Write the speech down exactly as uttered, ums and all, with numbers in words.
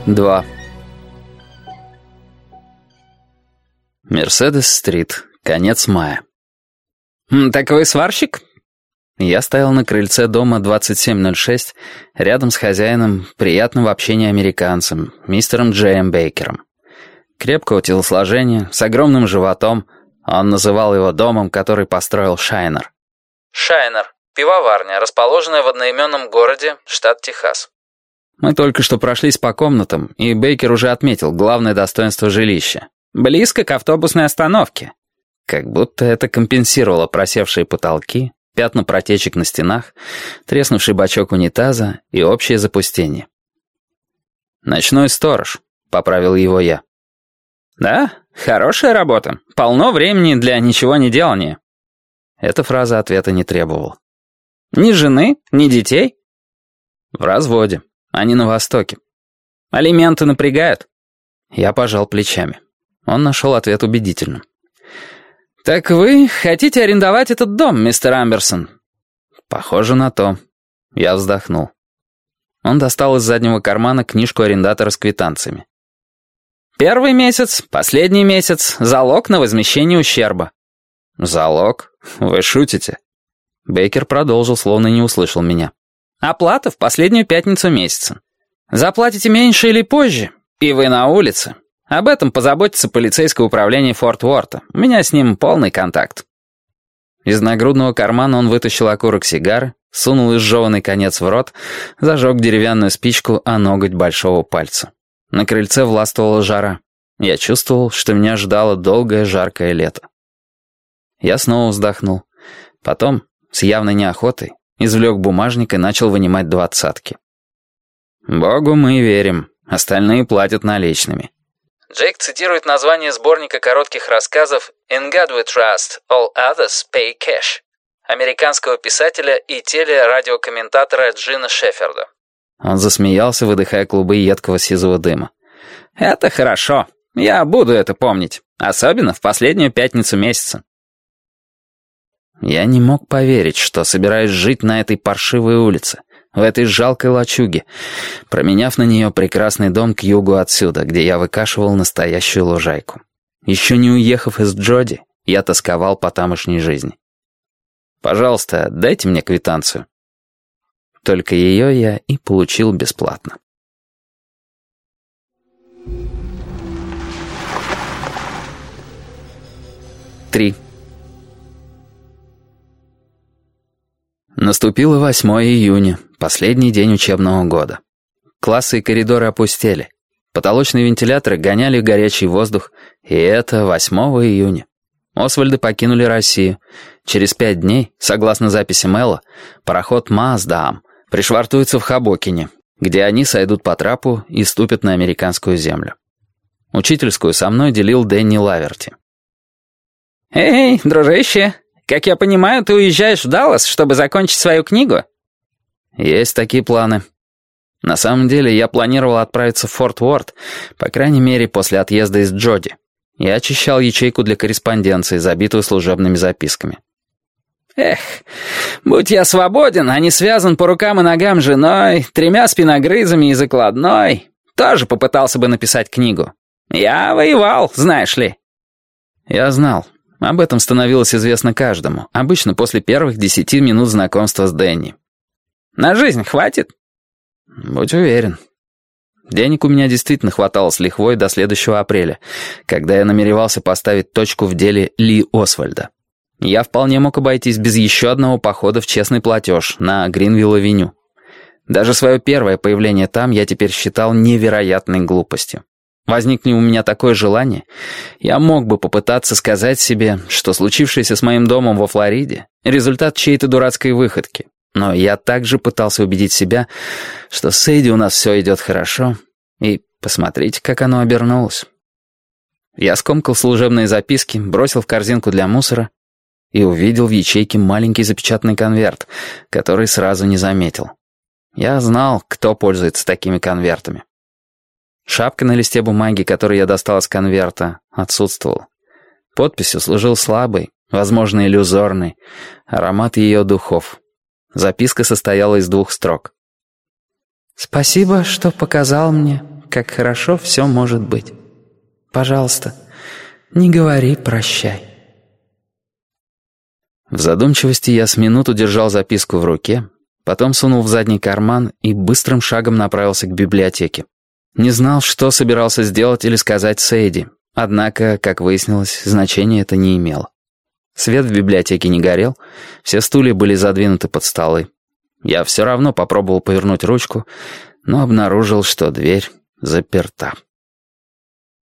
Два. Мерседес-стрит. Конец мая. «Так вы сварщик?» Я стоял на крыльце дома двадцать семь ноль шесть, рядом с хозяином, приятным в общении американцем, мистером Джеем Бейкером. Крепкого телосложения, с огромным животом, он называл его домом, который построил Шайнер. Шайнер — пивоварня, расположенная в одноименном городе, штат Техас. Мы только что прошлись по комнатам, и Бейкер уже отметил главное достоинство жилища. «Близко к автобусной остановке». Как будто это компенсировало просевшие потолки, пятна протечек на стенах, треснувший бачок унитаза и общее запустение. «Ночной сторож», — поправил его я. «Да, хорошая работа. Полно времени для ничего не делания». Эта фраза ответа не требовала. «Ни жены, ни детей?» «В разводе. Они на Востоке». «Алименты напрягают?» Я пожал плечами. Он нашел ответ убедительным. «Так вы хотите арендовать этот дом, мистер Амберсон?» «Похоже на то». Я вздохнул. Он достал из заднего кармана книжку арендатора с квитанциями. «Первый месяц, последний месяц, залог на возмещение ущерба». «Залог? Вы шутите?» Бейкер продолжил, словно не услышал меня. «Оплата в последнюю пятницу месяца. Заплатите меньше или позже, и вы на улице. Об этом позаботится полицейское управление Форт Уорта. У меня с ним полный контакт». Из нагрудного кармана он вытащил окурок сигары, сунул изжеванный конец в рот, зажег деревянную спичку о ноготь большого пальца. На крыльце властвовала жара. Я чувствовал, что меня ждало долгое жаркое лето. Я снова вздохнул. Потом, с явной неохотой, извлек бумажник и начал вынимать двадцатки. «Богу мы верим, остальные платят наличными». Джейк цитирует название сборника коротких рассказов «In God We Trust, All Others Pay Cash» американского писателя и телерадиокомментатора Джина Шеферда. Он засмеялся, выдыхая клубы едкого сизого дыма. «Это хорошо. Я буду это помнить. Особенно в последнюю пятницу месяца». Я не мог поверить, что собираюсь жить на этой паршивой улице, в этой жалкой лачуге, променяв на нее прекрасный дом к югу отсюда, где я выкашивал настоящую лужайку. Еще не уехав из Джоди, я тосковал по тамошней жизни. «Пожалуйста, дайте мне квитанцию». Только ее я и получил бесплатно. Три. Наступило восьмое июня, последний день учебного года. Классы и коридоры опустели. Потолочные вентиляторы гоняли горячий воздух, и это восьмого июня. Освальды покинули Россию. Через пять дней, согласно записи Мэла, пароход «Мааздам» пришвартуется в Хобокине, где они сойдут по трапу и ступят на американскую землю. Учительскую со мной делил Дэнни Лаверти. «Эй, дружище, как я понимаю, ты уезжаешь в Даллас, чтобы закончить свою книгу?» «Есть такие планы. На самом деле я планировал отправиться в Форт Уорт, по крайней мере, после отъезда из Джоди. Я очищал ячейку для корреспонденции, забитую служебными записками». «Эх, будь я свободен, а не связан по рукам и ногам женой, тремя спиногрызами и закладной, тоже попытался бы написать книгу. Я воевал, знаешь ли». Я знал. Об этом становилось известно каждому, обычно после первых десяти минут знакомства с Дэнни. «На жизнь хватит?» «Будь уверен». Денег у меня действительно хватало с лихвой до следующего апреля, когда я намеревался поставить точку в деле Ли Освальда. Я вполне мог обойтись без еще одного похода в честный платеж на Гринвилл-авеню. Даже свое первое появление там я теперь считал невероятной глупостью. Возникни у меня такое желание, я мог бы попытаться сказать себе, что случившееся с моим домом во Флориде — результат чьей-то дурацкой выходки. Но я также пытался убедить себя, что с Эйди у нас все идет хорошо, и посмотрите, как оно обернулось. Я скомкал служебные записки, бросил в корзинку для мусора и увидел в ячейке маленький запечатанный конверт, который сразу не заметил. Я знал, кто пользуется такими конвертами. Шапка на листе бумаги, которую я достал из конверта, отсутствовала. Подписью служил слабый, возможно, иллюзорный, аромат ее духов. Записка состояла из двух строк. «Спасибо, что показал мне как хорошо все может быть. Пожалуйста, не говори «прощай». В задумчивости я с минуту держал записку в руке, потом сунул в задний карман и быстрым шагом направился к библиотеке. Не знал, что собирался сделать или сказать Сейди, однако, как выяснилось, значения это не имело. Свет в библиотеке не горел, все стулья были задвинуты под столы. Я все равно попробовал повернуть ручку, но обнаружил, что дверь заперта.